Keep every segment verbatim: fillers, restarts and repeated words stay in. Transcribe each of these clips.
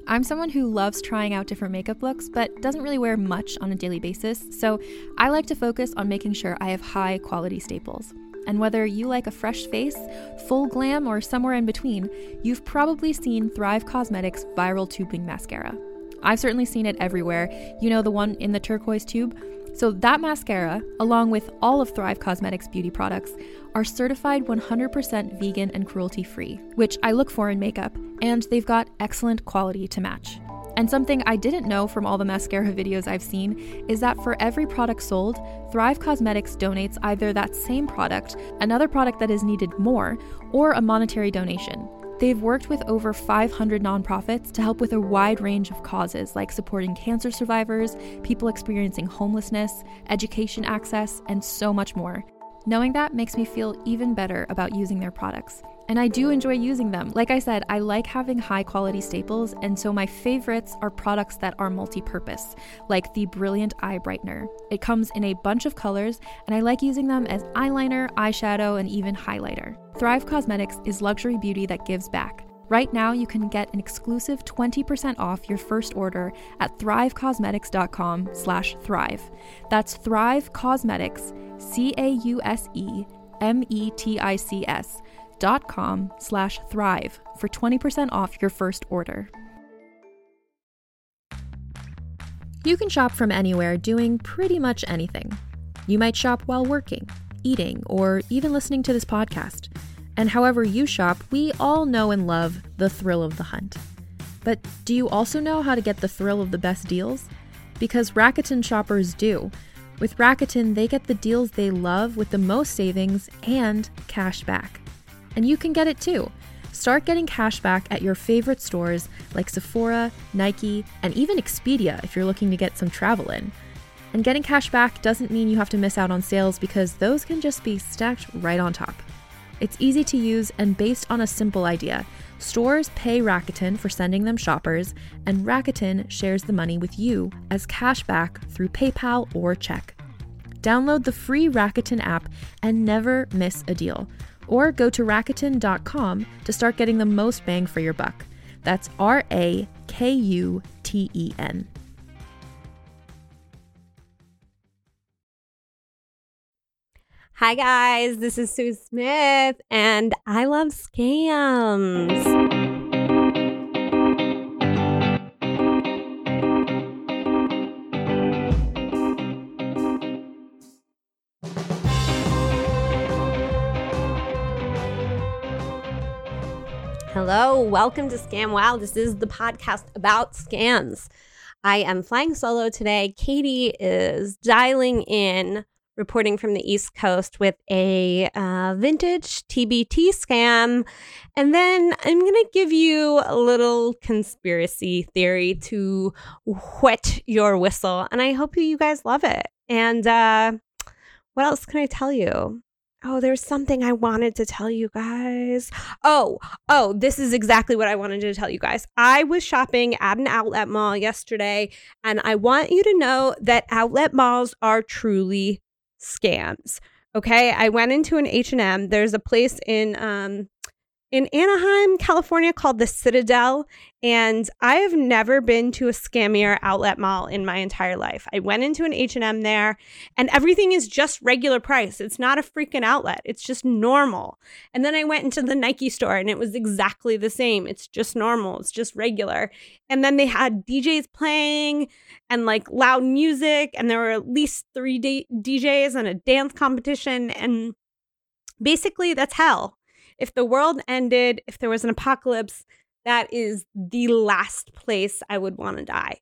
I'm someone who loves trying out different makeup looks, but doesn't really wear much on a daily basis, so I like to focus on making sure I have high quality staples. And whether you like a fresh face, full glam, or somewhere in between, you've probably seen Thrive Causemetics Viral Tubing Mascara. I've certainly seen it everywhere. You know, the one in the turquoise tube? So that mascara, along with all of Thrive Causemetics beauty products, are certified one hundred percent vegan and cruelty-free, which I look for in makeup, and they've got excellent quality to match. And something I didn't know from all the mascara videos I've seen is that for every product sold, Thrive Causemetics donates either that same product, another product that is needed more, or a monetary donation. They've worked with over five hundred nonprofits to help with a wide range of causes like supporting cancer survivors, people experiencing homelessness, education access, and so much more. Knowing that makes me feel even better about using their products. And I do enjoy using them. Like I said, I like having high quality staples, and so my favorites are products that are multi-purpose, like the Brilliant Eye Brightener. It comes in a bunch of colors, and I like using them as eyeliner, eyeshadow, and even highlighter. Thrive Causemetics is luxury beauty that gives back. Right now, you can get an exclusive twenty percent off your first order at thrivecausemetics.com slash thrive. That's Thrive Causemetics, C A U S E M E T I C S dot com slash thrive for twenty percent off your first order. You can shop from anywhere doing pretty much anything. You might shop while working, eating, or even listening to this podcast. And however you shop, we all know and love the thrill of the hunt. But do you also know how to get the thrill of the best deals? Because Rakuten shoppers do. With Rakuten, they get the deals they love with the most savings and cash back. And you can get it too. Start getting cash back at your favorite stores like Sephora, Nike, and even Expedia if you're looking to get some travel in. And getting cash back doesn't mean you have to miss out on sales, because those can just be stacked right on top. It's easy to use and based on a simple idea. Stores pay Rakuten for sending them shoppers, and Rakuten shares the money with you as cash back through PayPal or check. Download the free Rakuten app and never miss a deal. Or go to Rakuten dot com to start getting the most bang for your buck. That's R A K U T E N. Hi guys, this is Sue Smith, and I love scams. Hello, welcome to Scam Wow. This is the podcast about scams. I am flying solo today. Katie is dialing in, reporting from the East Coast with a uh, vintage T B T scam. And then I'm going to give you a little conspiracy theory to whet your whistle. And I hope you guys love it. And uh, what else can I tell you? Oh, there's something I wanted to tell you guys. Oh, oh, this is exactly what I wanted to tell you guys. I was shopping at an outlet mall yesterday, and I want you to know that outlet malls are truly scams. Okay, I went into an H and M. There's a place in um in Anaheim, California called the Citadel, and I have never been to a scammier outlet mall in my entire life. I went into an H and M there, and everything is just regular price. It's not a freaking outlet. It's just normal. And then I went into the Nike store, and it was exactly the same. It's just normal. It's just regular. And then they had D Js playing and like loud music, and there were at least three D- DJs and a dance competition, and basically that's hell. If the world ended, if there was an apocalypse, that is the last place I would want to die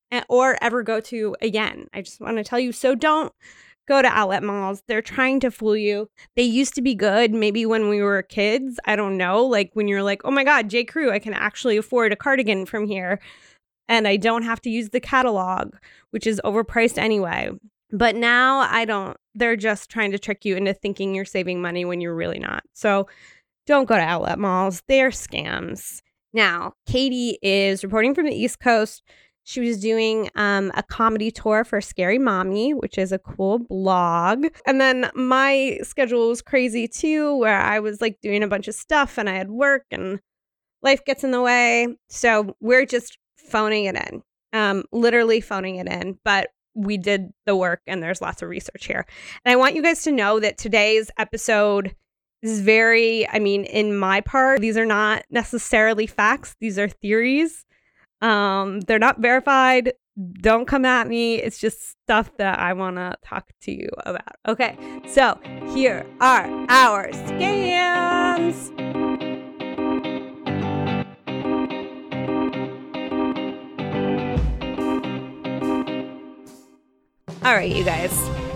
or ever go to again. I just want to tell you, so don't go to outlet malls. They're trying to fool you. They used to be good maybe when we were kids. I don't know, like when you're like, oh my God, J. Crew, I can actually afford a cardigan from here and I don't have to use the catalog, which is overpriced anyway. But now I don't. They're just trying to trick you into thinking you're saving money when you're really not. So don't go to outlet malls. They're scams. Now, Katie is reporting from the East Coast. She was doing um, a comedy tour for Scary Mommy, which is a cool blog. And then my schedule was crazy too, where I was like doing a bunch of stuff and I had work and life gets in the way. So we're just phoning it in, um, literally phoning it in. But we did the work and there's lots of research here. And I want you guys to know that today's episode is very, I mean, in my part, these are not necessarily facts. These are theories. Um, they're not verified. Don't come at me. It's just stuff that I want to talk to you about. Okay, so here are our scams. All right, you guys.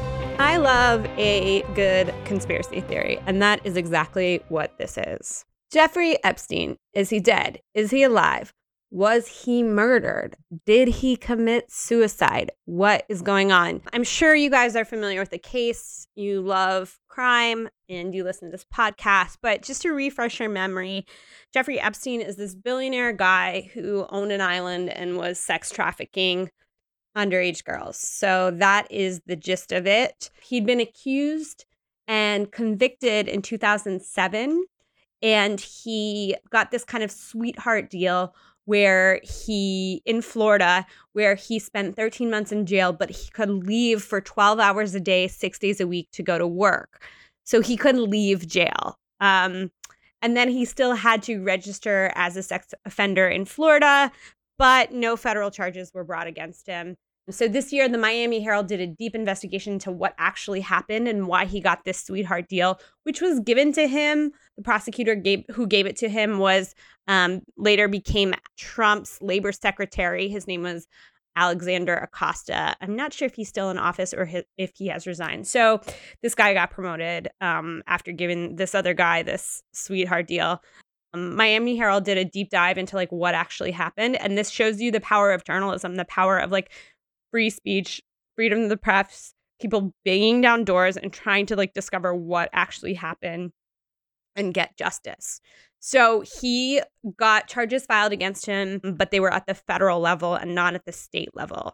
I love a good conspiracy theory, and that is exactly what this is. Jeffrey Epstein, is he dead? Is he alive? Was he murdered? Did he commit suicide? What is going on? I'm sure you guys are familiar with the case. You love crime and you listen to this podcast. But just to refresh your memory, Jeffrey Epstein is this billionaire guy who owned an island and was sex trafficking underage girls. So that is the gist of it. He'd been accused and convicted in two thousand seven. And he got this kind of sweetheart deal where he, in Florida, where he spent thirteen months in jail, but he could leave for twelve hours a day, six days a week to go to work. So he couldn't leave jail. Um, and then he still had to register as a sex offender in Florida, but no federal charges were brought against him. So this year, the Miami Herald did a deep investigation into what actually happened and why he got this sweetheart deal, which was given to him. The prosecutor gave, who gave it to him was um, later became Trump's labor secretary. His name was Alexander Acosta. I'm not sure if he's still in office or his, if he has resigned. So this guy got promoted um, after giving this other guy this sweetheart deal. Um, Miami Herald did a deep dive into like what actually happened. And this shows you the power of journalism, the power of like free speech, freedom of the press, people banging down doors and trying to like discover what actually happened and get justice. So he got charges filed against him, but they were at the federal level and not at the state level.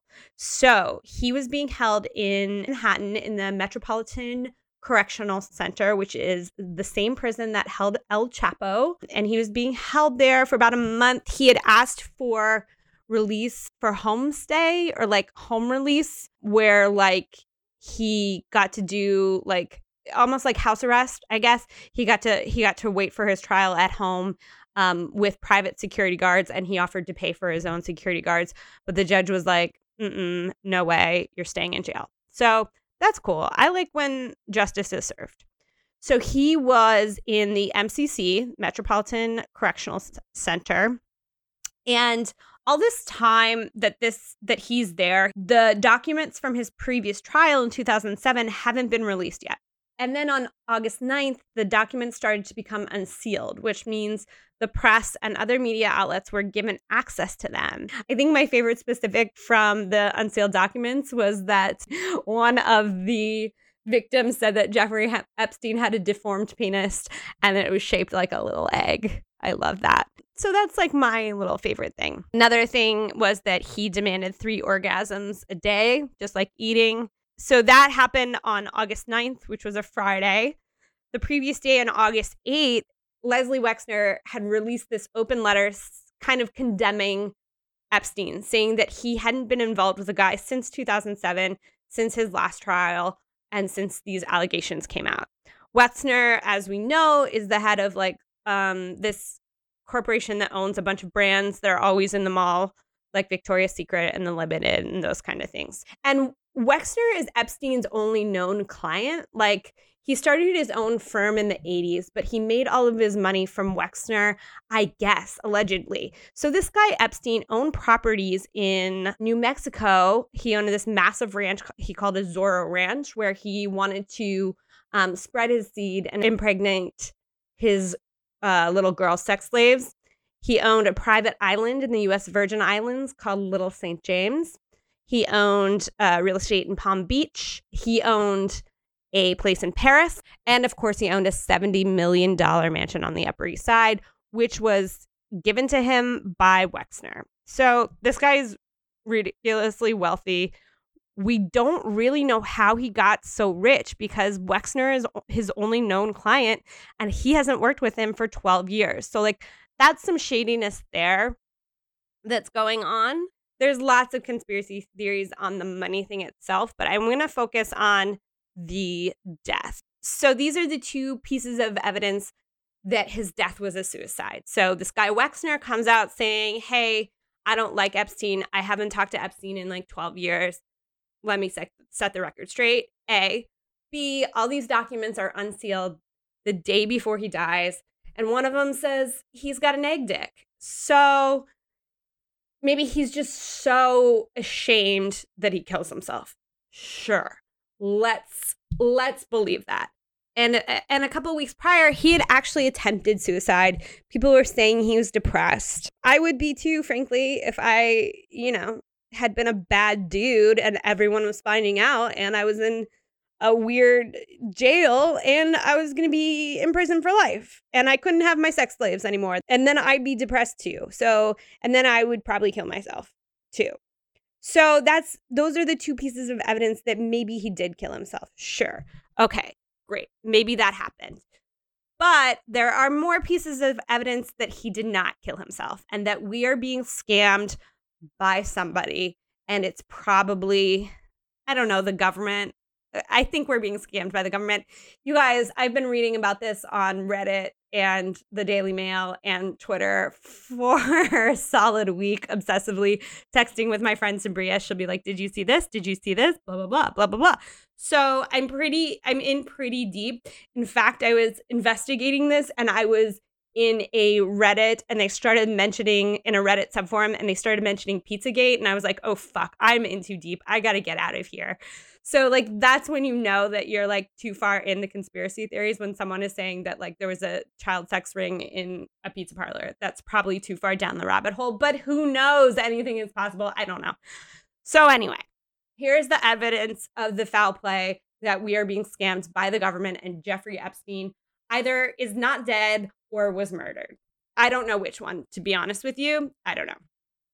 So he was being held in Manhattan in the Metropolitan Correctional Center, which is the same prison that held El Chapo. And he was being held there for about a month. He had asked for release for homestay or like home release, where like he got to do like almost like house arrest, I guess. He got to he got to wait for his trial at home um, with private security guards, and he offered to pay for his own security guards. But the judge was like, Mm-mm, no way, you're staying in jail. So that's cool. I like when justice is served. So he was in the M C C, Metropolitan Correctional Center. And all this time that this that he's there, the documents from his previous trial in two thousand seven haven't been released yet. And then on August ninth, the documents started to become unsealed, which means the press and other media outlets were given access to them. I think my favorite specific from the unsealed documents was that one of the victims said that Jeffrey Epstein had a deformed penis and that it was shaped like a little egg. I love that. So that's like my little favorite thing. Another thing was that he demanded three orgasms a day, just like eating. So that happened on August ninth, which was a Friday. The previous day, on August eighth, Leslie Wexner had released this open letter kind of condemning Epstein, saying that he hadn't been involved with the guy since two thousand seven, since his last trial, and since these allegations came out. Wexner, as we know, is the head of like um, this corporation that owns a bunch of brands that are always in the mall, like Victoria's Secret and The Limited and those kind of things. And Wexner is Epstein's only known client. Like, he started his own firm in the eighties, but he made all of his money from Wexner, I guess, allegedly. So this guy, Epstein, owned properties in New Mexico. He owned this massive ranch he called a Zorro Ranch, where he wanted to um, spread his seed and impregnate his uh, little girl sex slaves. He owned a private island in the U S Virgin Islands called Little Saint James. He owned uh, real estate in Palm Beach. He owned a place in Paris. And of course, he owned a seventy million dollars mansion on the Upper East Side, which was given to him by Wexner. So this guy is ridiculously wealthy. We don't really know how he got so rich because Wexner is his only known client and he hasn't worked with him for twelve years. So like, that's some shadiness there. that's going on. There's lots of conspiracy theories on the money thing itself, but I'm going to focus on the death. So these are the two pieces of evidence that his death was a suicide. So this guy Wexner comes out saying, hey, I don't like Epstein. I haven't talked to Epstein in like twelve years. Let me set, set the record straight. A. B. All these documents are unsealed the day before he dies. And one of them says he's got an egg dick. So maybe he's just so ashamed that he kills himself. Sure. Let's let's believe that. And and a couple of weeks prior, he had actually attempted suicide. People were saying he was depressed. I would be too, frankly, if I, you know, had been a bad dude and everyone was finding out and I was in a weird jail and I was going to be in prison for life and I couldn't have my sex slaves anymore. And then I'd be depressed too. So, and then I would probably kill myself too. So that's, those are the two pieces of evidence that maybe he did kill himself. Sure. Okay, great. Maybe that happened. But there are more pieces of evidence that he did not kill himself and that we are being scammed by somebody. And it's probably, I don't know, the government. I think we're being scammed by the government. You guys, I've been reading about this on Reddit and the Daily Mail and Twitter for a solid week, obsessively texting with my friend Sabria. She'll be like, did you see this? Did you see this? Blah, blah, blah, blah, blah, blah. So I'm pretty, I'm in pretty deep. In fact, I was investigating this and I was in a Reddit and they started mentioning in a Reddit subforum and they started mentioning Pizzagate. And I was like, oh, fuck, I'm in too deep. I got to get out of here. So like, that's when you know that you're like too far in the conspiracy theories when someone is saying that like there was a child sex ring in a pizza parlor. That's probably too far down the rabbit hole, but who knows? Anything is possible. I don't know. So anyway, here's the evidence of the foul play that we are being scammed by the government and Jeffrey Epstein either is not dead or was murdered. I don't know which one, to be honest with you. I don't know.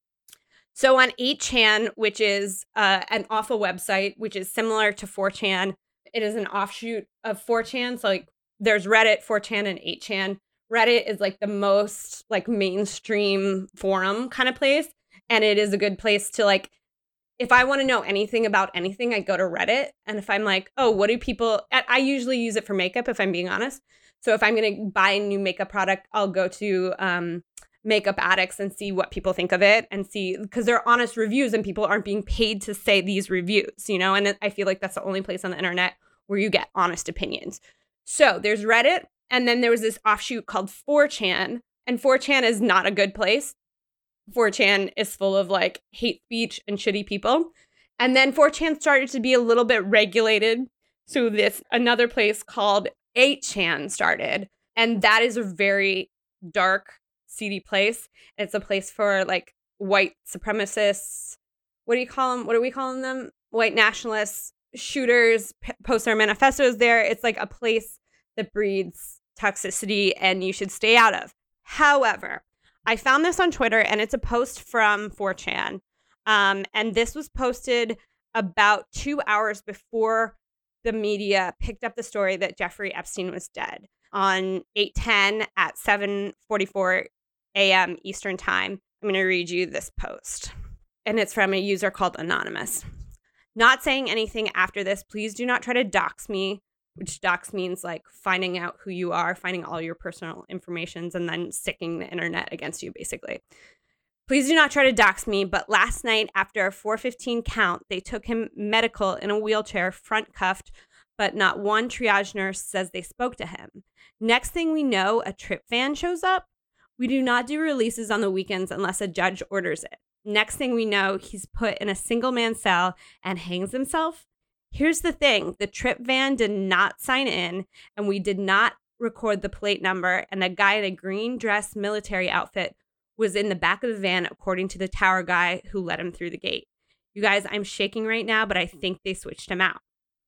So on eight chan, which is uh, an awful website, which is similar to four chan, it is an offshoot of four chan. So like there's Reddit, four chan, and eight chan. Reddit is like the most like mainstream forum kind of place. And it is a good place to like, if I want to know anything about anything, I go to Reddit. And if I'm like, oh, what do people, I usually use it for makeup if I'm being honest. So if I'm going to buy a new makeup product, I'll go to um, Makeup Addicts and see what people think of it and see, because they're honest reviews and people aren't being paid to say these reviews, you know, and I feel like that's the only place on the internet where you get honest opinions. So there's Reddit. And then there was this offshoot called four chan, and four chan is not a good place. four chan is full of like hate speech and shitty people. And then four chan started to be a little bit regulated. So this another place called eight chan started. And that is a very dark, seedy place. It's a place for like white supremacists. What do you call them? What are we calling them? White nationalists, shooters, p- post their manifestos there. It's like a place that breeds toxicity and you should stay out of. However, I found this on Twitter and it's a post from four chan. Um, and this was posted about two hours before the media picked up the story that Jeffrey Epstein was dead on eight ten at seven forty-four a.m. Eastern time. I'm going to read you this post. And it's from a user called Anonymous. Not saying anything after this. Please do not try to dox me, which dox means like finding out who you are, finding all your personal informations, and then sticking the internet against you, basically. Please do not try to dox me, but last night after a four fifteen count, they took him medical in a wheelchair, front cuffed, but not one triage nurse says they spoke to him. Next thing we know, a trip van shows up. We do not do releases on the weekends unless a judge orders it. Next thing we know, he's put in a single man cell and hangs himself. Here's the thing. The trip van did not sign in, and we did not record the plate number, and a guy in a green dress military outfit was in the back of the van, according to the tower guy who let him through the gate. You guys, I'm shaking right now, but I think they switched him out.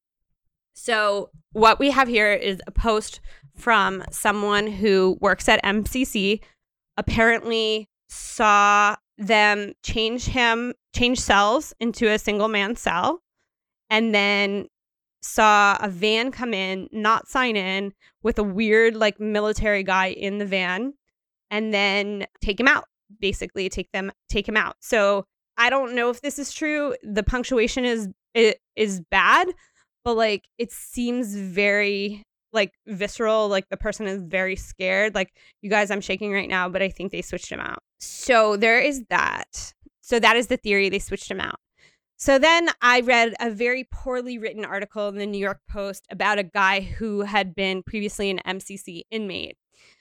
So what we have here is a post from someone who works at M C C, apparently saw them change him, change cells into a single man cell, and then saw a van come in, not sign in, with a weird like military guy in the van, and then take him out. basically take them take him out. So I don't know if this is true. The punctuation is it is bad, but like it seems very like visceral. Like the person is very scared. Like, you guys, I'm shaking right now, but I think they switched him out. So there is that. So that is the theory. They switched him out. So then I read a very poorly written article in the New York Post about a guy who had been previously an M C C inmate.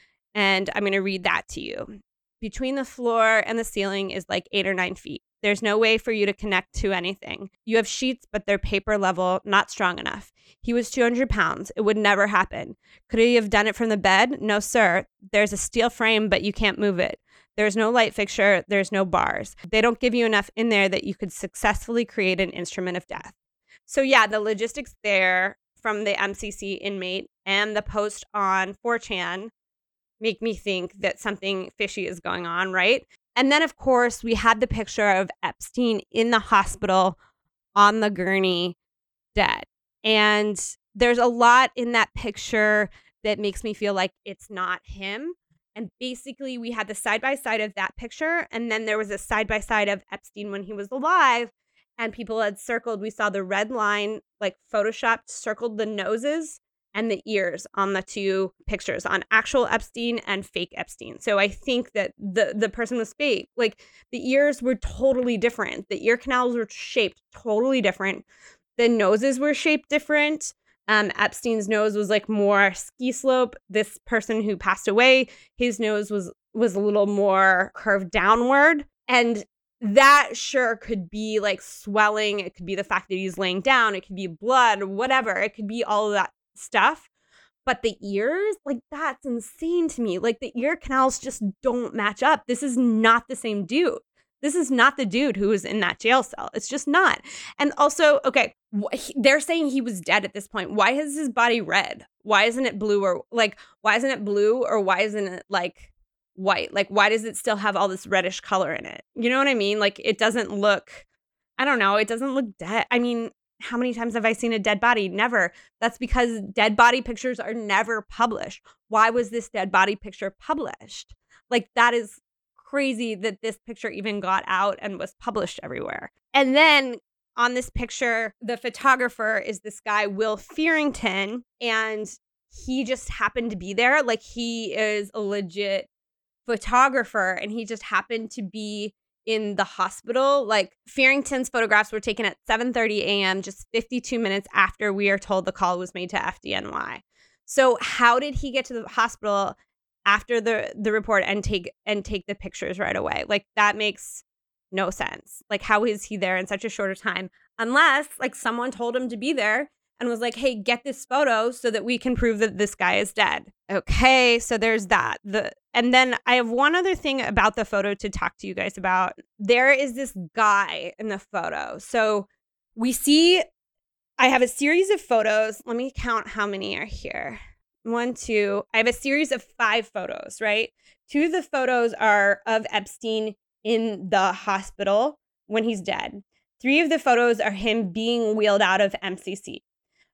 And I'm going to read that to you. Between the floor and the ceiling is like eight or nine feet. There's no way for you to connect to anything. You have sheets, but they're paper level, not strong enough. He was two hundred pounds. It would never happen. Could he have done it from the bed? No, sir. There's a steel frame, but you can't move it. There's no light fixture. There's no bars. They don't give you enough in there that you could successfully create an instrument of death. So yeah, the logistics there from the M C C inmate and the post on four chan make me think that something fishy is going on, right? And then, of course, we had the picture of Epstein in the hospital on the gurney, dead. And there's a lot in that picture that makes me feel like it's not him. And basically, we had the side-by-side of that picture, and then there was a side-by-side of Epstein when he was alive, and people had circled. We saw the red line, like photoshopped, circled the noses and the ears on the two pictures, on actual Epstein and fake Epstein. So I think that the the person was fake. Like, the ears were totally different. The ear canals were shaped totally different. The noses were shaped different. Um, Epstein's nose was like more ski slope. This person who passed away, his nose was was a little more curved downward. And that sure could be like swelling. It could be the fact that he's laying down. It could be blood, whatever. It could be all of that stuff. But the ears, like, that's insane to me. Like, the ear canals just don't match up. This is not the same dude. This is not the dude who was in that jail cell. It's just not. And also, okay, wh- he- they're saying he was dead at this point. Why is his body red? Why isn't it blue? Or like, why isn't it blue? Or why isn't it like white? Like, why does it still have all this reddish color in it? You know what I mean? Like, it doesn't look, I don't know. It doesn't look dead. I mean, how many times have I seen a dead body? Never. That's because dead body pictures are never published. Why was this dead body picture published? Like, that is crazy that this picture even got out and was published everywhere. And then on this picture, the photographer is this guy, Will Fearington, and he just happened to be there. Like, he is a legit photographer, and he just happened to be in the hospital. Like, Fearington's photographs were taken at seven thirty a.m., just fifty-two minutes after we are told the call was made to F D N Y. So how did he get to the hospital after the the report and take and take the pictures right away? Like, that makes no sense. Like, how is he there in such a shorter time? Unless, like, someone told him to be there and was like, hey, get this photo so that we can prove that this guy is dead. Okay, so there's that. The And then I have one other thing about the photo to talk to you guys about. There is this guy in the photo. So we see, I have a series of photos. Let me count how many are here. One, two. I have a series of five photos, right? Two of the photos are of Epstein in the hospital when he's dead. Three of the photos are him being wheeled out of M C C.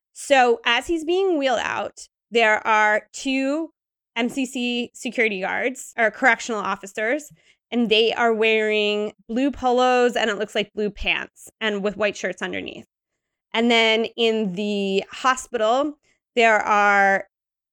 So as he's being wheeled out, there are two M C C security guards or correctional officers, and they are wearing blue polos and it looks like blue pants and with white shirts underneath. And then in the hospital, there are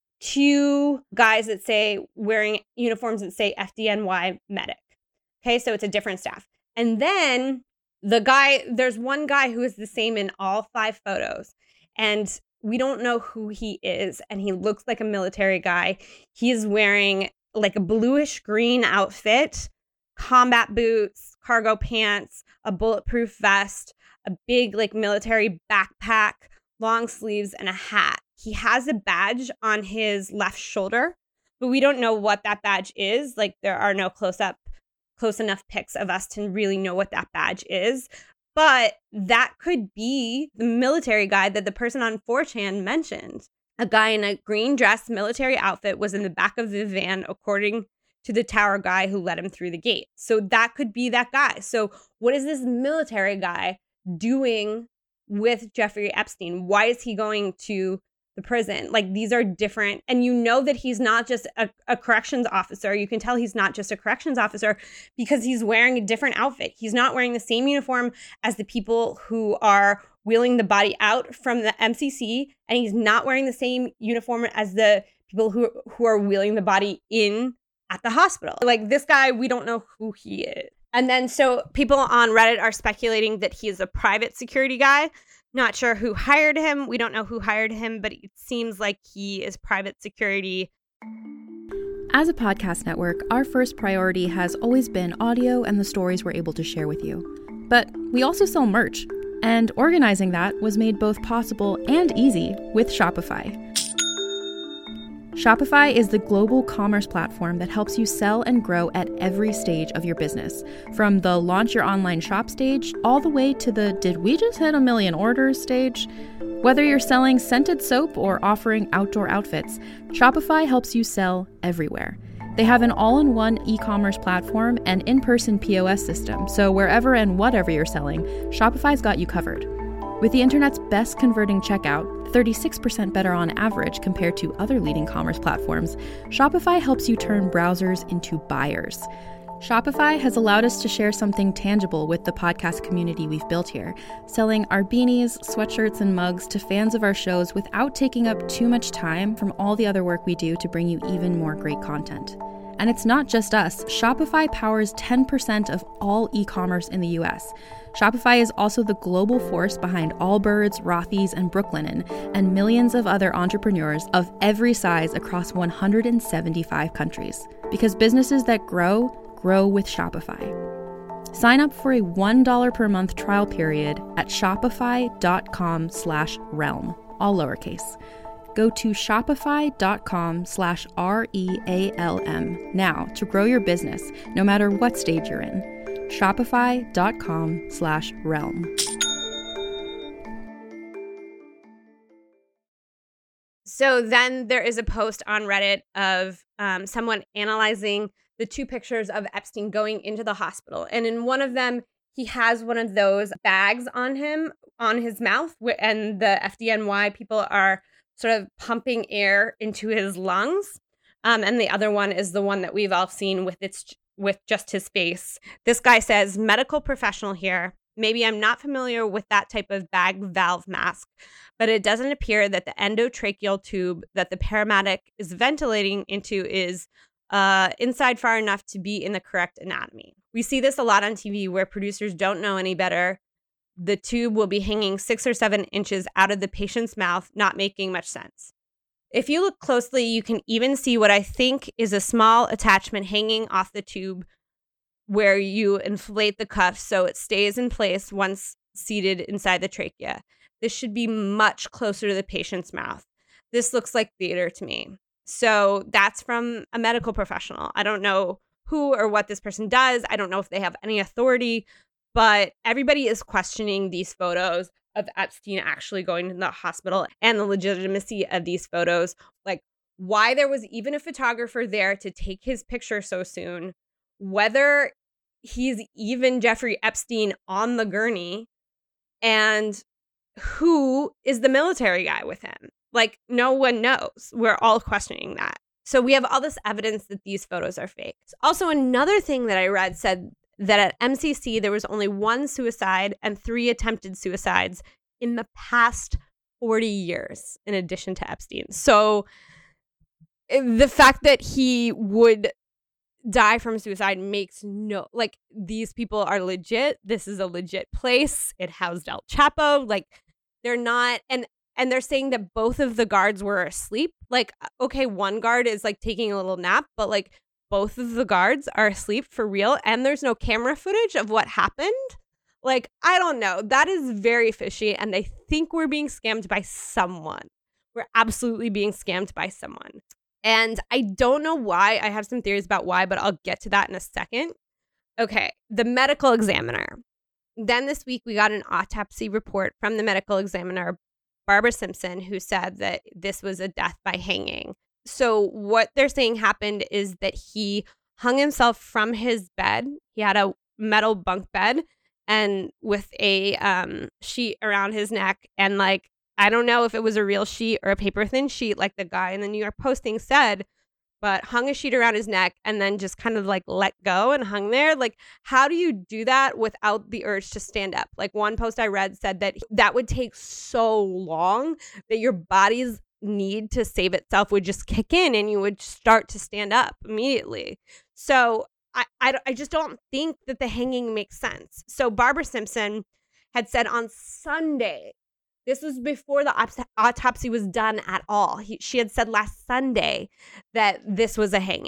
two guys that say wearing uniforms that say F D N Y medic. Okay, so it's a different staff. And then the guy, there's one guy who is the same in all five photos. And we don't know who he is. And he looks like a military guy. He's wearing like a bluish green outfit, combat boots, cargo pants, a bulletproof vest, a big like military backpack, long sleeves, and a hat. He has a badge on his left shoulder, but we don't know what that badge is. Like, there are no close up, close enough pics of us to really know what that badge is. But that could be the military guy that the person on four chan mentioned. A guy in a green dress military outfit was in the back of the van, according to the tower guy who let him through the gate. So that could be that guy. So what is this military guy doing with Jeffrey Epstein? Why is he going to the prison. Like, these are different. And you know that he's not just a, a corrections officer. You can tell he's not just a corrections officer because he's wearing a different outfit. He's not wearing the same uniform as the people who are wheeling the body out from the M C C. And he's not wearing the same uniform as the people who, who are wheeling the body in at the hospital. Like, this guy, we don't know who he is. And then so people on Reddit are speculating that he is a private security guy. Not sure who hired him. We don't know who hired him, but it seems like he is private security. As a podcast network, our first priority has always been audio and the stories we're able to share with you. But we also sell merch, and organizing that was made both possible and easy with Shopify. Shopify is the global commerce platform that helps you sell and grow at every stage of your business, from the launch your online shop stage all the way to the did we just hit a million orders stage. Whether you're selling scented soap or offering outdoor outfits, Shopify helps you sell everywhere. They have an all-in-one e-commerce platform and in-person P O S system, so wherever and whatever you're selling, Shopify's got you covered. With the internet's best converting checkout, thirty-six percent better on average compared to other leading commerce platforms, Shopify helps you turn browsers into buyers. Shopify has allowed us to share something tangible with the podcast community we've built here, selling our beanies, sweatshirts, and mugs to fans of our shows without taking up too much time from all the other work we do to bring you even more great content. And it's not just us. Shopify powers ten percent of all e-commerce in the U S. Shopify is also the global force behind Allbirds, Rothy's, and Brooklinen, and millions of other entrepreneurs of every size across one hundred seventy-five countries. Because businesses that grow, grow with Shopify. Sign up for a one dollar per month trial period at shopify.com slash realm, all lowercase. Go to shopify.com slash R-E-A-L-M now to grow your business, no matter what stage you're in. Shopify.com slash realm. So then there is a post on Reddit of um, someone analyzing the two pictures of Epstein going into the hospital. And in one of them, he has one of those bags on him, on his mouth, and the F D N Y people are sort of pumping air into his lungs. Um, and the other one is the one that we've all seen with its with just his face. This guy says, medical professional here. Maybe I'm not familiar with that type of bag valve mask, but it doesn't appear that the endotracheal tube that the paramedic is ventilating into is uh, inside far enough to be in the correct anatomy. We see this a lot on T V where producers don't know any better. The tube will be hanging six or seven inches out of the patient's mouth, not making much sense. If you look closely, you can even see what I think is a small attachment hanging off the tube where you inflate the cuff so it stays in place once seated inside the trachea. This should be much closer to the patient's mouth. This looks like theater to me. So that's from a medical professional. I don't know who or what this person does. I don't know if they have any authority, but everybody is questioning these photos of Epstein actually going to the hospital and the legitimacy of these photos. Like, why there was even a photographer there to take his picture so soon, whether he's even Jeffrey Epstein on the gurney, and who is the military guy with him. Like, no one knows. We're all questioning that. So we have all this evidence that these photos are fake. Also, another thing that I read said that at M C C, there was only one suicide and three attempted suicides in the past forty years, in addition to Epstein. So the fact that he would die from suicide makes no, like, these people are legit. This is a legit place. It housed El Chapo. Like, they're not, and and they're saying that both of the guards were asleep. Like, okay, one guard is like taking a little nap, but like both of the guards are asleep for real, and there's no camera footage of what happened. Like, I don't know. That is very fishy, and I think we're being scammed by someone. We're absolutely being scammed by someone. And I don't know why. I have some theories about why, but I'll get to that in a second. Okay, the medical examiner. Then this week, we got an autopsy report from the medical examiner, Barbara Simpson, who said that this was a death by hanging. So what they're saying happened is that he hung himself from his bed. He had a metal bunk bed and with a um, sheet around his neck, and like I don't know if it was a real sheet or a paper thin sheet like the guy in the New York Post thing said, but hung a sheet around his neck and then just kind of like let go and hung there. Like, how do you do that without the urge to stand up? Like, one post I read said that that would take so long that your body's need to save itself would just kick in and you would start to stand up immediately. So I, I, I just don't think that the hanging makes sense. So Barbara Simpson had said on Sunday, this was before the op- autopsy was done at all. He, she had said last Sunday that this was a hanging.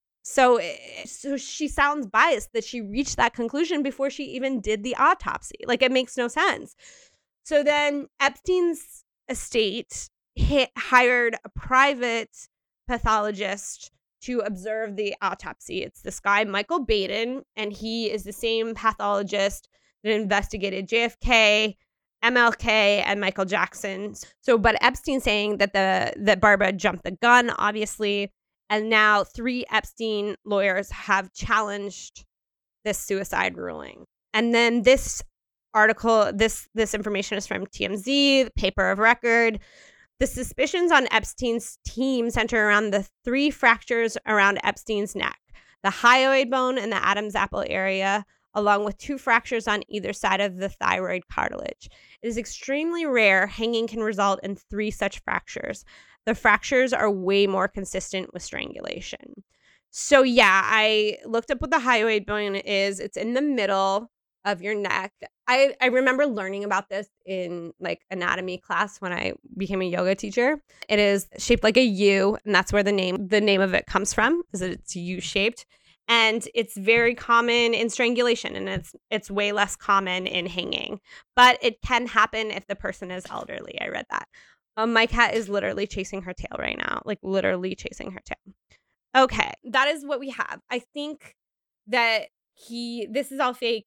So, so she sounds biased that she reached that conclusion before she even did the autopsy. Like, it makes no sense. So then Epstein's estate hit, hired a private pathologist to observe the autopsy. It's this guy, Michael Baden, and he is the same pathologist that investigated J F K, M L K, and Michael Jackson. So, but Epstein saying that the that Barbara jumped the gun, obviously, and now three Epstein lawyers have challenged this suicide ruling. And then this article, this this information is from T M Z, the paper of record. The suspicions on Epstein's team center around the three fractures around Epstein's neck, the hyoid bone and the Adam's apple area, along with two fractures on either side of the thyroid cartilage. It is extremely rare hanging can result in three such fractures. The fractures are way more consistent with strangulation. So yeah, I looked up what the hyoid bone is. It's in the middle of your neck. I, I remember learning about this in like anatomy class when I became a yoga teacher. It is shaped like a U, and that's where the name the name of it comes from, is that it's U-shaped. And it's very common in strangulation, and it's it's way less common in hanging. But it can happen if the person is elderly. I read that. Um, my cat is literally chasing her tail right now, like literally chasing her tail. Okay, that is what we have. I think that he, this is all fake.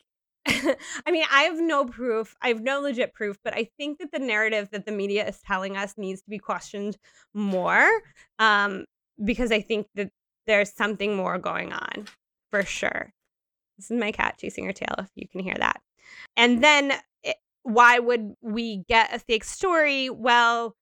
I mean, I have no proof. I have no legit proof, but I think that the narrative that the media is telling us needs to be questioned more, um, because I think that there's something more going on for sure. This is my cat chasing her tail, if you can hear that. And then it, why would we get a fake story? Well,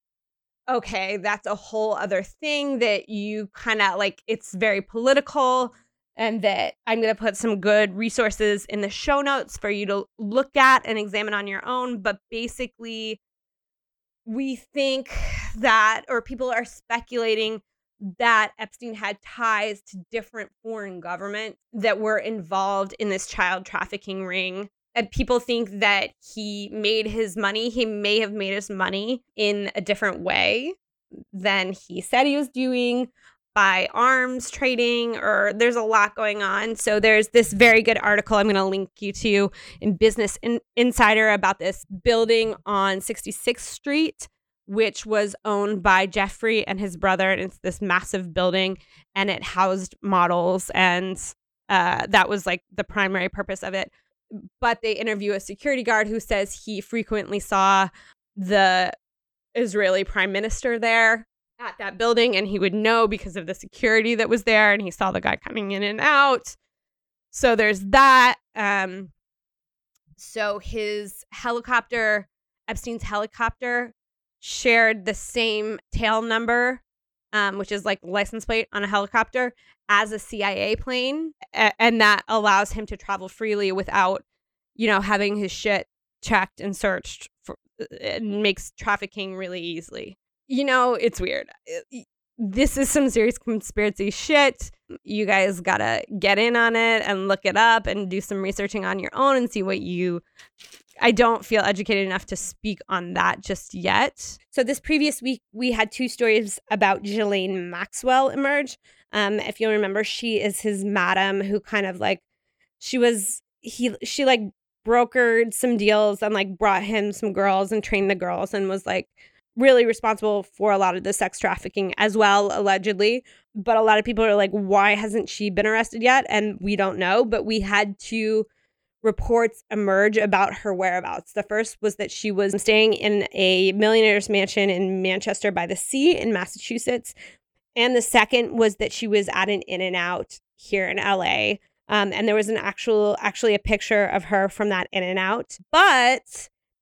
okay, that's a whole other thing that you kind of like, it's very political, and that I'm going to put some good resources in the show notes for you to look at and examine on your own. But basically, we think that, or people are speculating that Epstein had ties to different foreign governments that were involved in this child trafficking ring. And people think that he made his money. He may have made his money in a different way than he said he was doing, by arms trading, or there's a lot going on. So there's this very good article I'm going to link you to in Business in- Insider about this building on sixty-sixth Street, which was owned by Jeffrey and his brother. And it's this massive building, and it housed models. And uh, that was like the primary purpose of it. But they interview a security guard who says he frequently saw the Israeli prime minister there at that building, and he would know because of the security that was there, and he saw the guy coming in and out. So there's that. Um, so his helicopter, Epstein's helicopter, shared the same tail number, um, which is like license plate on a helicopter, as a C I A plane. A- and that allows him to travel freely without, you know, having his shit checked and searched. For, it makes trafficking really easily. You know, it's weird. This is some serious conspiracy shit. You guys gotta get in on it and look it up and do some researching on your own and see what you... I don't feel educated enough to speak on that just yet. So this previous week, we had two stories about Ghislaine Maxwell emerge. Um, if you'll remember, she is his madam who kind of like, she was, he, she like brokered some deals and like brought him some girls and trained the girls and was like really responsible for a lot of the sex trafficking as well, allegedly. But a lot of people are like, why hasn't she been arrested yet? And we don't know, but we had two reports emerge about her whereabouts. The first was that she was staying in a millionaire's mansion in Manchester by the Sea in Massachusetts. And the second was that she was at an In-N-Out here in L A. Um, and there was an actual, actually a picture of her from that In-N-Out. But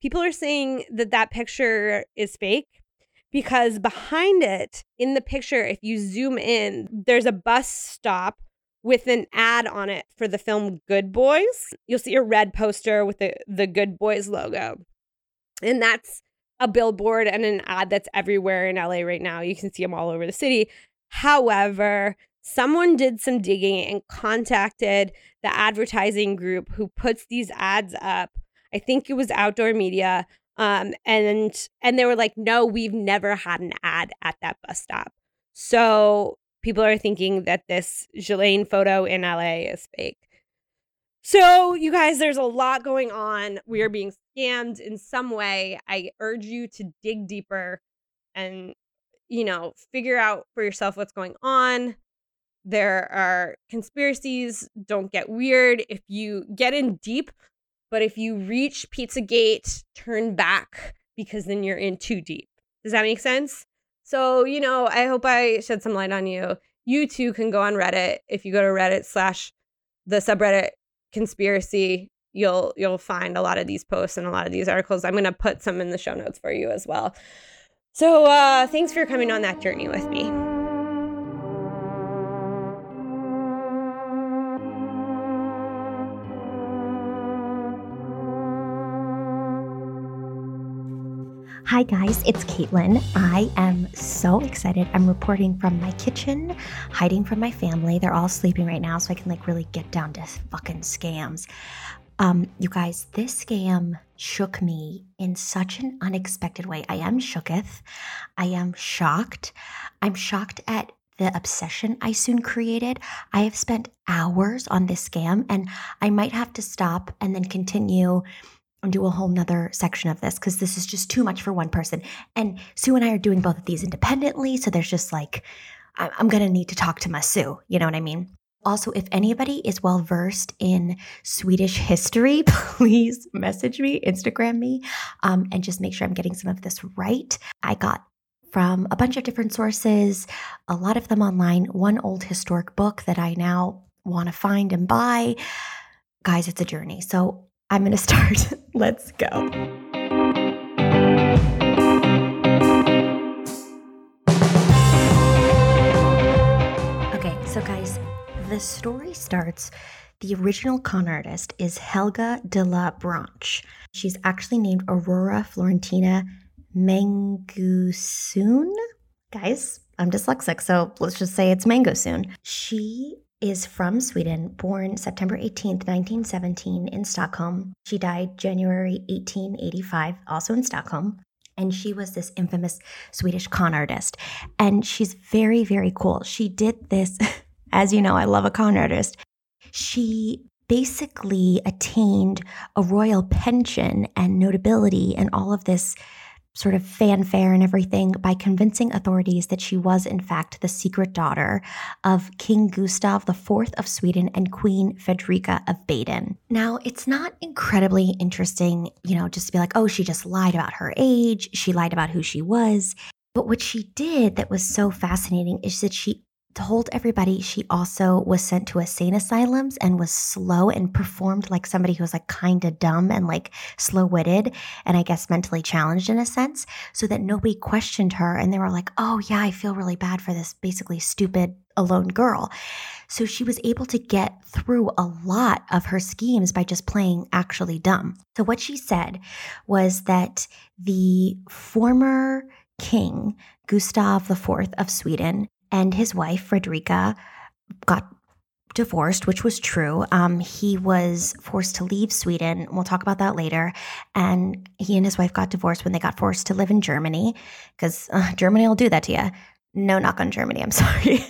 people are saying that that picture is fake because behind it, in the picture, if you zoom in, there's a bus stop with an ad on it for the film Good Boys. You'll see a red poster with the, the Good Boys logo. And that's a billboard and an ad that's everywhere in L A right now. You can see them all over the city. However, someone did some digging and contacted the advertising group who puts these ads up. I think it was Outdoor Media. Um, and and they were like, no, we've never had an ad at that bus stop. So people are thinking that this Ghislaine photo in L A is fake. So you guys, there's a lot going on. We are being scammed in some way. I urge you to dig deeper and, you know, figure out for yourself what's going on. There are conspiracies. Don't get weird. If you get in deep, but if you reach Pizzagate, turn back because then you're in too deep. Does that make sense? So, you know, I hope I shed some light on you. You too can go on Reddit. If you go to Reddit slash the subreddit conspiracy, you'll you'll find a lot of these posts and a lot of these articles. I'm going to put some in the show notes for you as well. So uh, thanks for coming on that journey with me. Hi guys, it's Caitlin. I am so excited. I'm reporting from my kitchen, hiding from my family. They're all sleeping right now, so I can like really get down to fucking scams. Um, you guys, this scam shook me in such an unexpected way. I am shooketh. I am shocked. I'm shocked at the obsession I soon created. I have spent hours on this scam, and I might have to stop and then continue and do a whole nother section of this because this is just too much for one person. And Sue and I are doing both of these independently. So there's just like, I'm going to need to talk to my Sue. You know what I mean? Also, if anybody is well versed in Swedish history, please message me, Instagram me, um, and just make sure I'm getting some of this right. I got from a bunch of different sources, a lot of them online, one old historic book that I now want to find and buy. Guys, it's a journey. So I'm going to start. Let's go. Okay, so guys, the story starts. The original con artist is Helga de la Branche. She's actually named Aurora Florentina Mangusoon. Guys, I'm dyslexic, so let's just say it's Mangusoon. She is from Sweden, born September eighteenth, nineteen seventeen in Stockholm. She died January eighteen eighty-five, also in Stockholm. And she was this infamous Swedish con artist. And she's very, very cool. She did this, as you know, I love a con artist. She basically attained a royal pension and notability and all of this sort of fanfare and everything by convincing authorities that she was, in fact, the secret daughter of King Gustav the Fourth of Sweden and Queen Fredrika of Baden. Now, it's not incredibly interesting, you know, just to be like, oh, she just lied about her age. She lied about who she was. But what she did that was so fascinating is that she told everybody she also was sent to insane asylums and was slow and performed like somebody who was like kind of dumb and like slow-witted and I guess mentally challenged in a sense, so that nobody questioned her and they were like, oh yeah, I feel really bad for this basically stupid alone girl. So she was able to get through a lot of her schemes by just playing actually dumb. So what she said was that the former king, Gustav the Fourth of Sweden, and his wife, Fredrika, got divorced, which was true. Um, he was forced to leave Sweden. We'll talk about that later. And he and his wife got divorced when they got forced to live in Germany, because uh, Germany will do that to you. No knock on Germany, I'm sorry.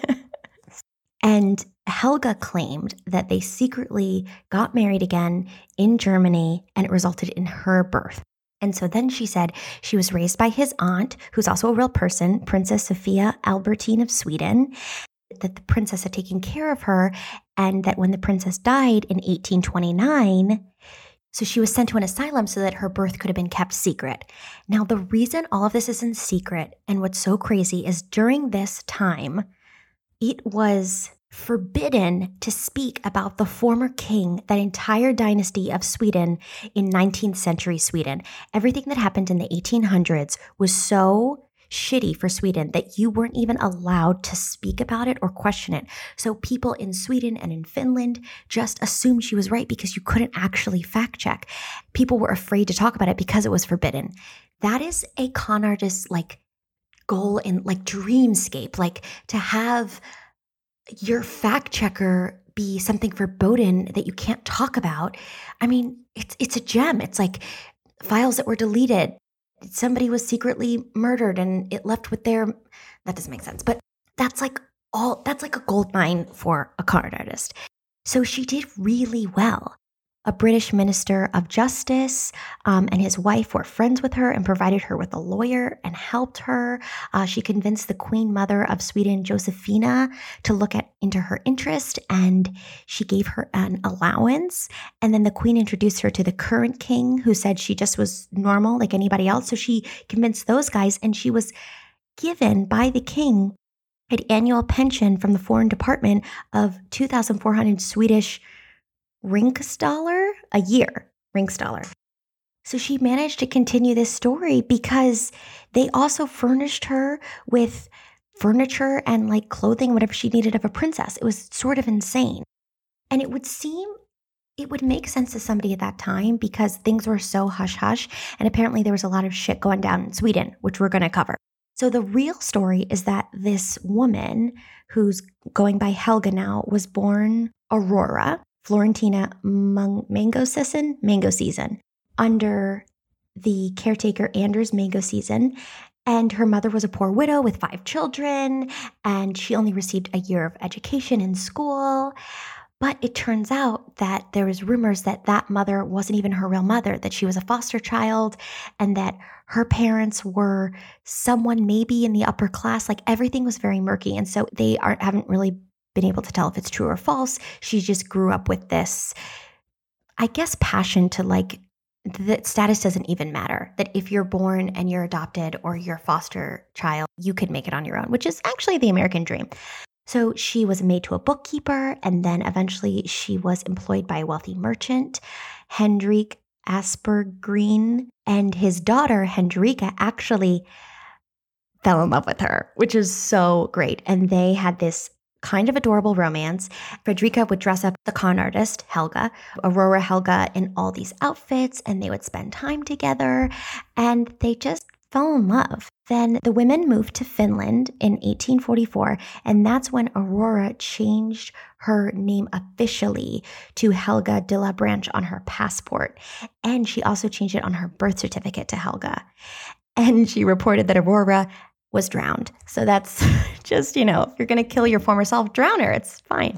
And Helga claimed that they secretly got married again in Germany, and it resulted in her birth. And so then she said she was raised by his aunt, who's also a real person, Princess Sophia Albertine of Sweden, that the princess had taken care of her, and that when the princess died in eighteen twenty-nine, so she was sent to an asylum so that her birth could have been kept secret. Now, the reason all of this is in secret and what's so crazy is during this time, it was forbidden to speak about the former king, that entire dynasty of Sweden in nineteenth century Sweden. Everything that happened in the eighteen hundreds was so shitty for Sweden that you weren't even allowed to speak about it or question it. So people in Sweden and in Finland just assumed she was right because you couldn't actually fact check. People were afraid to talk about it because it was forbidden. That is a con artist's like goal in like dreamscape, like to have your fact checker be something forbidden that you can't talk about. I mean, it's it's a gem. It's like files that were deleted. Somebody was secretly murdered and it left with their, that doesn't make sense, but that's like all, that's like a gold mine for a con artist. So she did really well. A British minister of justice um, and his wife were friends with her and provided her with a lawyer and helped her. Uh, she convinced the Queen Mother of Sweden, Josephina, to look at into her interest, and she gave her an allowance. And then the Queen introduced her to the current king, who said she just was normal like anybody else. So she convinced those guys, and she was given by the king an annual pension from the Foreign Department of two thousand four hundred Swedish Riksdaler a year, Riksdaler. So she managed to continue this story because they also furnished her with furniture and like clothing, whatever she needed of a princess. It was sort of insane. And it would seem, it would make sense to somebody at that time because things were so hush-hush. And apparently there was a lot of shit going down in Sweden, which we're going to cover. So the real story is that this woman, who's going by Helga now, was born Aurora Florentina Mango Season, Mango Season, under the caretaker Anders Mango Season. And her mother was a poor widow with five children, and she only received a year of education in school. But it turns out that there was rumors that that mother wasn't even her real mother, that she was a foster child, and that her parents were someone maybe in the upper class. Like everything was very murky. And so they aren't, haven't really been able to tell if it's true or false. She just grew up with this, I guess, passion to like, that status doesn't even matter. That if you're born and you're adopted or you're a foster child, you could make it on your own, which is actually the American dream. So she was made to a bookkeeper, and then eventually she was employed by a wealthy merchant, Hendrik Aspergreen, and his daughter, Hendrika, actually fell in love with her, which is so great. And they had this kind of adorable romance. Fredrika would dress up the con artist, Helga, Aurora Helga, in all these outfits, and they would spend time together, and they just fell in love. Then the women moved to Finland in eighteen forty-four, and that's when Aurora changed her name officially to Helga de la Branch on her passport, and she also changed it on her birth certificate to Helga. And she reported that Aurora was drowned. So that's just, you know, if you're going to kill your former self, drown her. It's fine.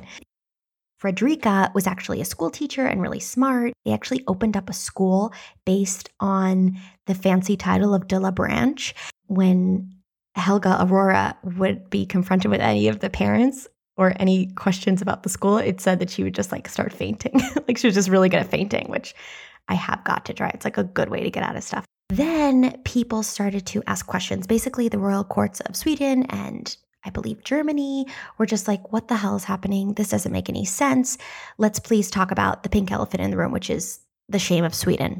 Fredrika was actually a school teacher and really smart. They actually opened up a school based on the fancy title of de la Branch. When Helga Aurora would be confronted with any of the parents or any questions about the school, it said that she would just like start fainting. Like she was just really good at fainting, which I have got to try. It's like a good way to get out of stuff. Then people started to ask questions. Basically, the royal courts of Sweden and I believe Germany were just like, what the hell is happening? This doesn't make any sense. Let's please talk about the pink elephant in the room, which is the shame of Sweden.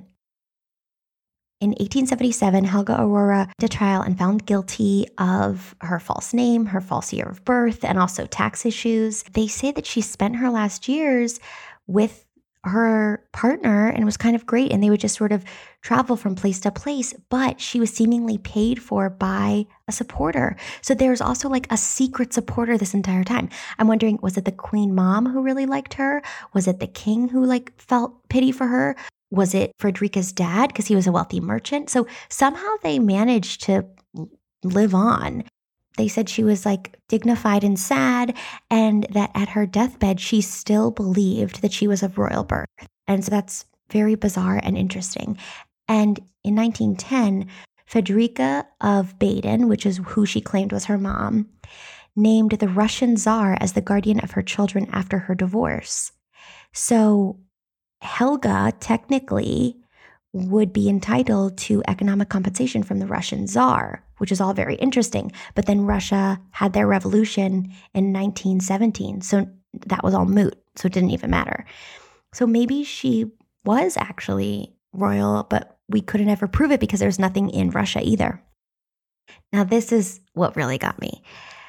In eighteen seventy-seven, Helga Aurora went to trial and found guilty of her false name, her false year of birth, and also tax issues. They say that she spent her last years with her partner and it was kind of great, and they would just sort of travel from place to place, but she was seemingly paid for by a supporter. So there's also like a secret supporter this entire time. I'm wondering, was it the queen mom who really liked her? Was it the king who like felt pity for her? Was it Fredrika's dad because he was a wealthy merchant? So somehow they managed to live on. They said she was like dignified and sad, and that at her deathbed, she still believed that she was of royal birth. And so that's very bizarre and interesting. And in nineteen ten, Fredrika of Baden, which is who she claimed was her mom, named the Russian Tsar as the guardian of her children after her divorce. So Helga technically would be entitled to economic compensation from the Russian Tsar, which is all very interesting. But then Russia had their revolution in nineteen seventeen, so that was all moot, so it didn't even matter. So maybe she was actually royal, but we couldn't ever prove it because there's nothing in Russia either. Now, this is what really got me.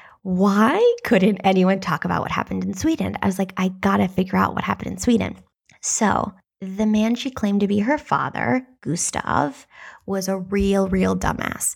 Why couldn't anyone talk about what happened in Sweden? I was like, I gotta figure out what happened in Sweden. So the man she claimed to be her father, Gustav, was a real, real dumbass.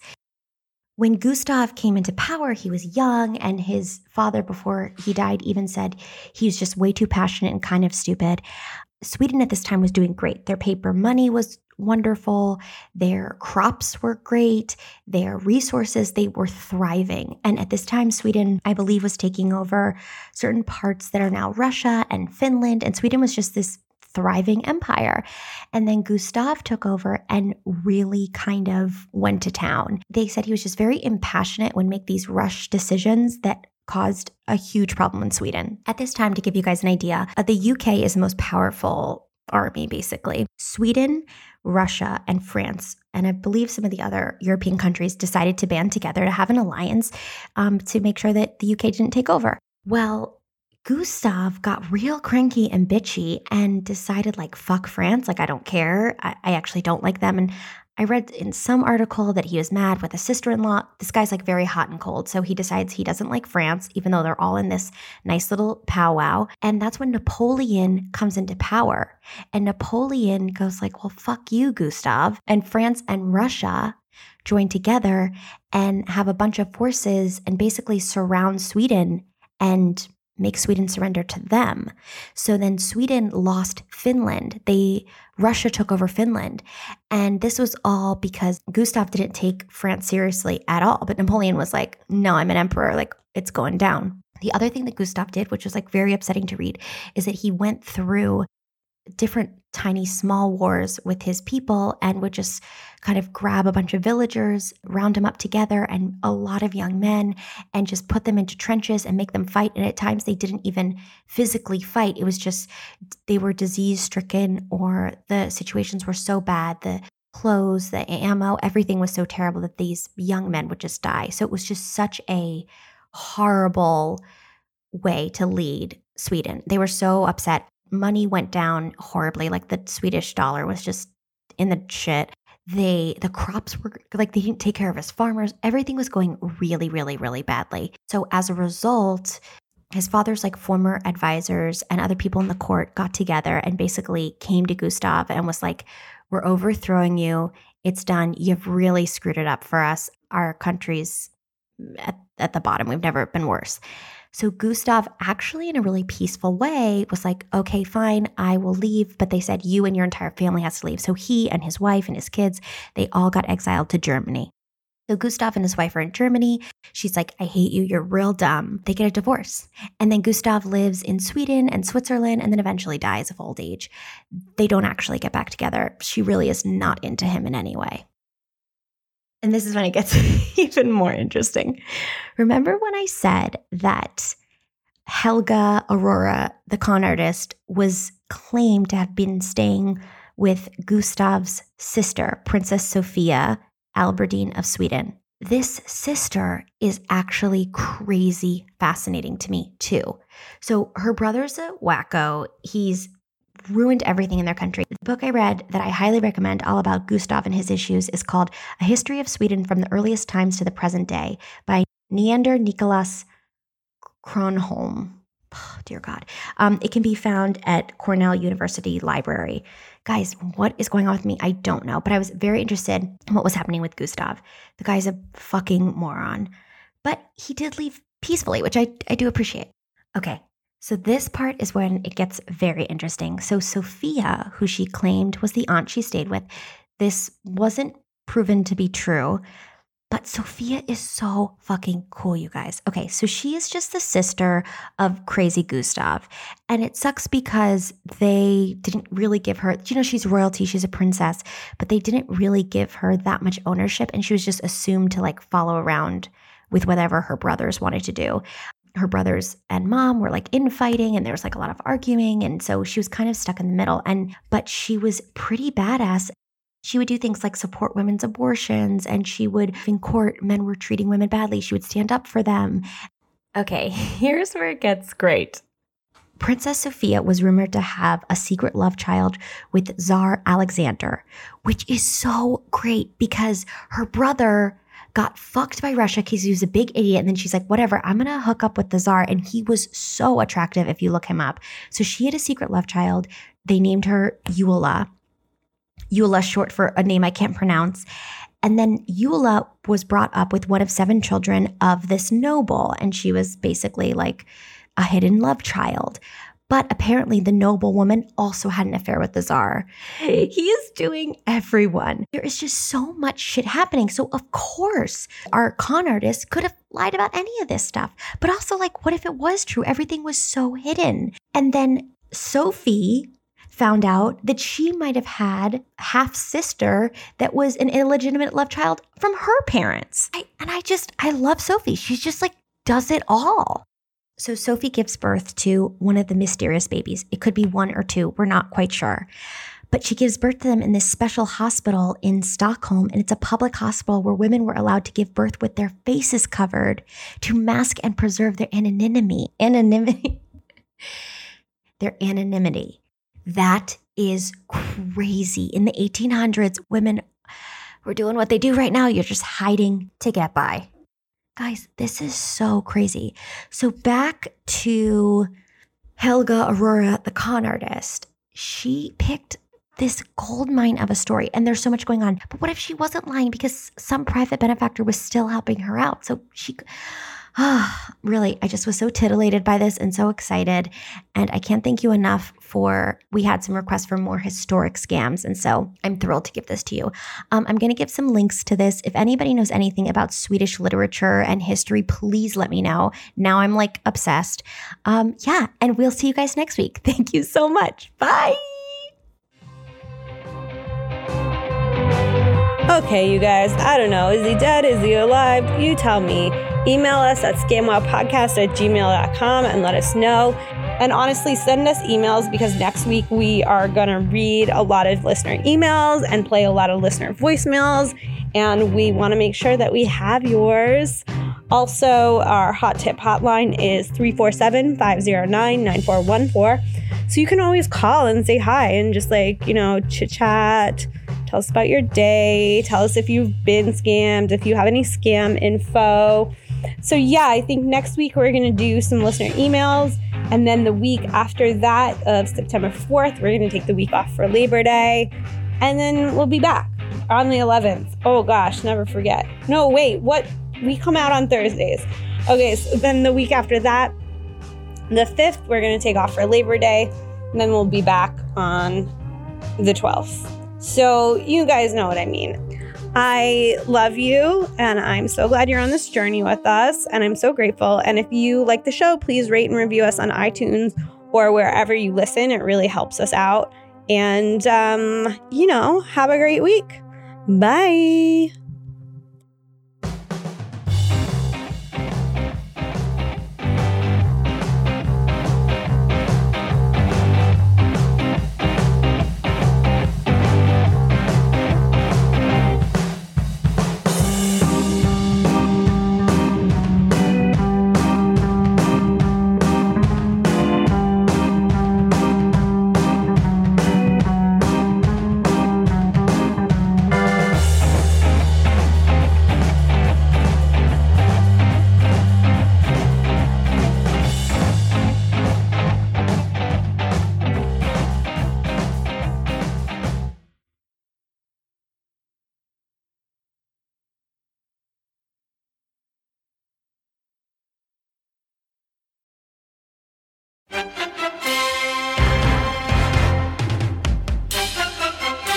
When Gustav came into power, he was young, and his father, before he died, even said he was just way too passionate and kind of stupid. Sweden at this time was doing great. Their paper money was wonderful. Their crops were great. Their resources, they were thriving. And at this time, Sweden, I believe, was taking over certain parts that are now Russia and Finland. And Sweden was just this thriving empire. And then Gustav took over and really kind of went to town. They said he was just very impassionate, would make these rush decisions that caused a huge problem in Sweden. At this time, to give you guys an idea, uh, the U K is the most powerful army, basically. Sweden, Russia, and France, and I believe some of the other European countries decided to band together to have an alliance um, to make sure that the U K didn't take over. Well, Gustav got real cranky and bitchy and decided, like, fuck France. Like, I don't care. I, I actually don't like them. And I read in some article that he was mad with a sister-in-law. This guy's like very hot and cold. So he decides he doesn't like France, even though they're all in this nice little powwow. And that's when Napoleon comes into power. And Napoleon goes like, well, fuck you, Gustav. And France and Russia join together and have a bunch of forces and basically surround Sweden and make Sweden surrender to them. So then Sweden lost Finland. They Russia took over Finland. And this was all because Gustav didn't take France seriously at all. But Napoleon was like, no, I'm an emperor. Like, it's going down. The other thing that Gustav did, which was like very upsetting to read, is that he went through different tiny small wars with his people and would just kind of grab a bunch of villagers, round them up together, and a lot of young men, and just put them into trenches and make them fight. And at times they didn't even physically fight. It was just they were disease stricken, or the situations were so bad, the clothes, the ammo, everything was so terrible that these young men would just die. So it was just such a horrible way to lead Sweden. They were so upset. Money went down horribly. Like, the Swedish dollar was just in the shit. They, the crops were like, they didn't take care of his farmers. Everything was going really, really, really badly. So as a result, his father's like former advisors and other people in the court got together and basically came to Gustav and was like, we're overthrowing you. It's done. You've really screwed it up for us. Our country's at, at the bottom. We've never been worse. So Gustav, actually in a really peaceful way, was like, okay, fine, I will leave. But they said, you and your entire family has to leave. So he and his wife and his kids, they all got exiled to Germany. So Gustav and his wife are in Germany. She's like, I hate you. You're real dumb. They get a divorce. And then Gustav lives in Sweden and Switzerland and then eventually dies of old age. They don't actually get back together. She really is not into him in any way. And this is when it gets even more interesting. Remember when I said that Helga Aurora, the con artist, was claimed to have been staying with Gustav's sister, Princess Sophia Alberdine of Sweden? This sister is actually crazy fascinating to me too. So her brother's a wacko. He's ruined everything in their country. The book I read that I highly recommend all about Gustav and his issues is called A History of Sweden from the Earliest Times to the Present Day by Neander Nicholas Kronholm. Oh, dear God. Um, it can be found at Cornell University Library. Guys, what is going on with me? I don't know, but I was very interested in what was happening with Gustav. The guy's a fucking moron, but he did leave peacefully, which I, I do appreciate. Okay. So this part is when it gets very interesting. So Sophia, who she claimed was the aunt she stayed with, this wasn't proven to be true, but Sophia is so fucking cool, you guys. Okay, so she is just the sister of crazy Gustav. And it sucks because they didn't really give her, you know, she's royalty, she's a princess, but they didn't really give her that much ownership. And she was just assumed to like follow around with whatever her brothers wanted to do. Her brothers and mom were like infighting and there was like a lot of arguing. And so she was kind of stuck in the middle. And but she was pretty badass. She would do things like support women's abortions, and she would, in court, men were treating women badly. She would stand up for them. Okay, here's where it gets great. Princess Sophia was rumored to have a secret love child with Tsar Alexander, which is so great because her brother got fucked by Russia because he was a big idiot. And then she's like, whatever, I'm going to hook up with the Tsar. And he was so attractive if you look him up. So she had a secret love child. They named her Eula. Eula, short for a name I can't pronounce. And then Eula was brought up with one of seven children of this noble. And she was basically like a hidden love child. But apparently the noble woman also had an affair with the Tsar. He is doing everyone. There is just so much shit happening. So of course, our con artist could have lied about any of this stuff. But also, like, what if it was true? Everything was so hidden. And then Sophie found out that she might have had a half-sister that was an illegitimate love child from her parents. I, and I just, I love Sophie. She's just like, does it all. So Sophie gives birth to one of the mysterious babies. It could be one or two. We're not quite sure. But she gives birth to them in this special hospital in Stockholm. And it's a public hospital where women were allowed to give birth with their faces covered to mask and preserve their anonymity. Anonymity. Their anonymity. That is crazy. In the eighteen hundreds, women were doing what they do right now. You're just hiding to get by. Guys, this is so crazy. So back to Helga Aurora, the con artist. She picked this gold mine of a story, and there's so much going on. But what if she wasn't lying because some private benefactor was still helping her out? So she... Ah, oh, really, I just was so titillated by this and so excited. And I can't thank you enough for, we had some requests for more historic scams. And so I'm thrilled to give this to you. Um, I'm going to give some links to this. If anybody knows anything about Swedish literature and history, please let me know. Now I'm like obsessed. Um, yeah, and we'll see you guys next week. Thank you so much. Bye. Okay, you guys, I don't know. Is he dead? Is he alive? You tell me. Email us at scamwowpodcast at gmail dot com and let us know. And honestly, send us emails because next week we are going to read a lot of listener emails and play a lot of listener voicemails. And we want to make sure that we have yours. Also, our hot tip hotline is three four seven, five zero nine, nine four one four. So you can always call and say hi and just like, you know, chit chat. Tell us about your day. Tell us if you've been scammed, if you have any scam info. So yeah, I think next week we're going to do some listener emails. And then the week after that of September fourth, we're going to take the week off for Labor Day. And then we'll be back on the eleventh. Oh gosh, never forget. No, wait, what? We come out on Thursdays. Okay, so then the week after that, the fifth, we're going to take off for Labor Day. And then we'll be back on the twelfth. So you guys know what I mean. I love you, and I'm so glad you're on this journey with us, and I'm so grateful. And if you like the show, please rate and review us on iTunes or wherever you listen. It really helps us out. And, um, you know, have a great week. Bye.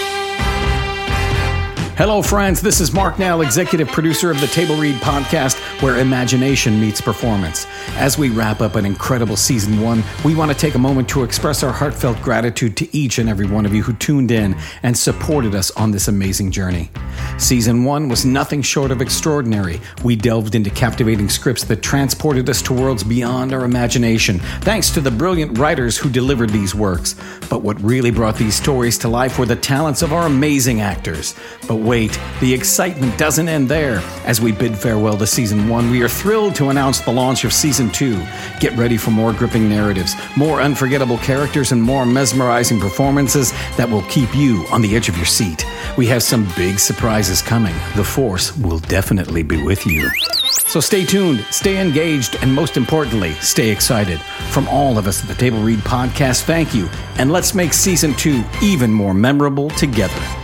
Hello, friends. This is Mark Nell, executive producer of the Table Read podcast. where imagination meets performance. As we wrap up an incredible season one, we want to take a moment to express our heartfelt gratitude to each and every one of you who tuned in and supported us on this amazing journey. Season one was nothing short of extraordinary. We delved into captivating scripts that transported us to worlds beyond our imagination, thanks to the brilliant writers who delivered these works. But what really brought these stories to life were the talents of our amazing actors. But wait, the excitement doesn't end there. As we bid farewell to season one, we are thrilled to announce the launch of season two. Get ready for more gripping narratives, more unforgettable characters, and more mesmerizing performances that will keep you on the edge of your seat. We have some big surprises coming. The Force will definitely be with you. So stay tuned, stay engaged, and most importantly, stay excited. From all of us at the Table Read Podcast, thank you, and let's make season two even more memorable together.